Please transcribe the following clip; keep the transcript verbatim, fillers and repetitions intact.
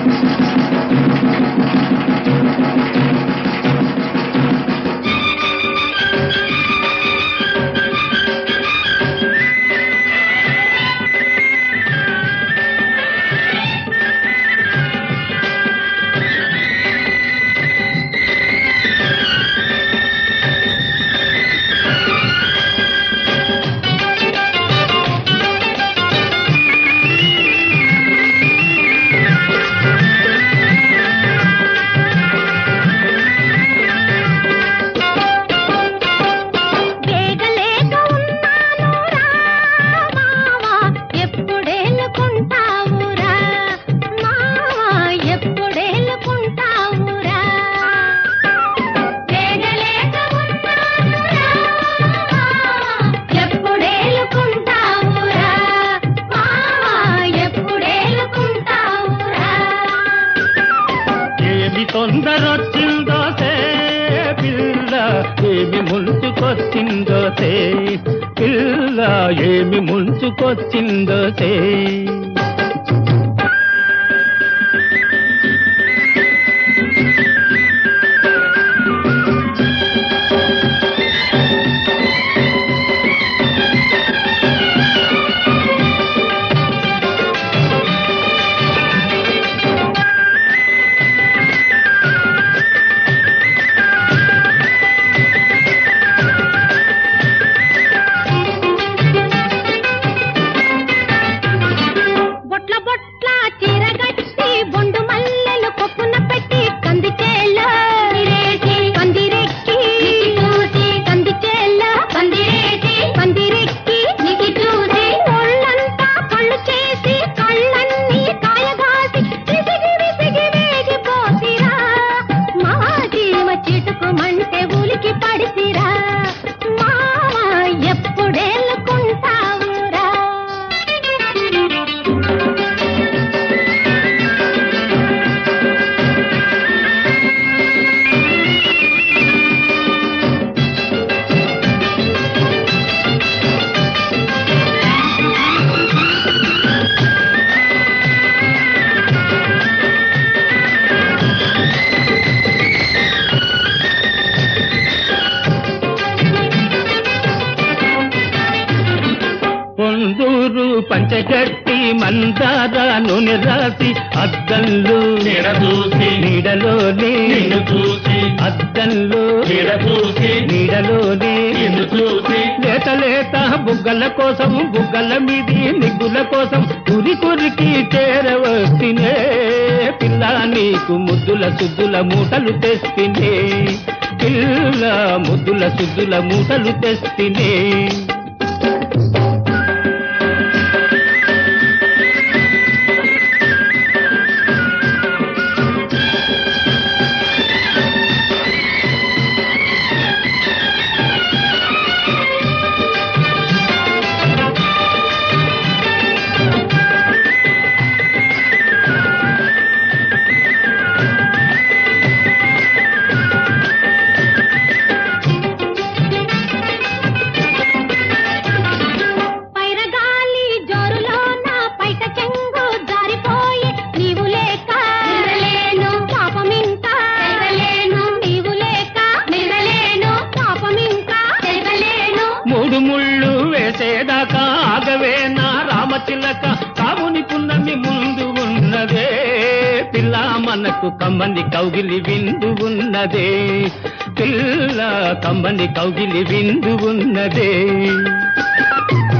తొందరొచ్చిందోసే పిల్ల ఏమి ముంచుకొచ్చిందోసే పిల్ల ఏమి ముంచుకొచ్చిందోసే పొందూరు పంచగట్టి మందార నూనె రాసి అద్దంలో నీడదూసి నీడలోనే నిన్ను చూసి అద్దంలో నీడదూసి నీడలోనే నిన్ను చూసి లేత లేత బుగ్గల కోసం బుగ్గల మీది నిగ్గుల కోసం కురి కురికి చేరవచ్చినే పిల్ల నీకు ముద్దుల సుద్దుల మూటలు తెస్తినే పిల్ల ముద్దుల సుద్దుల మూటలు తెస్తినే ముళ్ళు వేసేదాకా ఆగవే నా రామచిలక కావుని పున్నమి ముందు ఉన్నదే పిల్ల మనకు కమ్మని కౌగిలి విందు ఉన్నదే పిల్ల కమ్మని కౌగిలి విందు ఉన్నదే